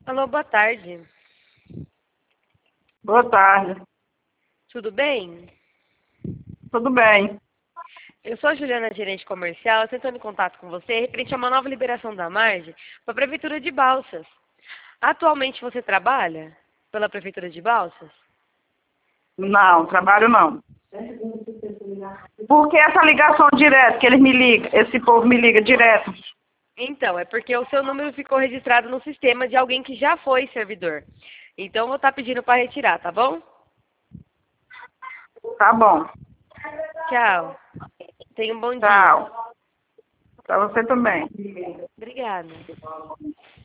Alô, boa tarde. Boa tarde. Tudo bem? Tudo bem? Eu sou a Juliana, gerente comercial, tentando em contato com você referente a uma nova liberação da margem para a Prefeitura de Balsas. Atualmente você trabalha pela Prefeitura de Balsas? Não, trabalho não. Por que essa ligação direta que eles me ligam, esse povo me liga direto? Então, é porque o seu número ficou registrado no sistema de alguém que já foi servidor. Então, eu vou estar pedindo para retirar, tá bom? Tá bom. Tchau. Tenha um bom dia. Tchau. Pra você também. Obrigada.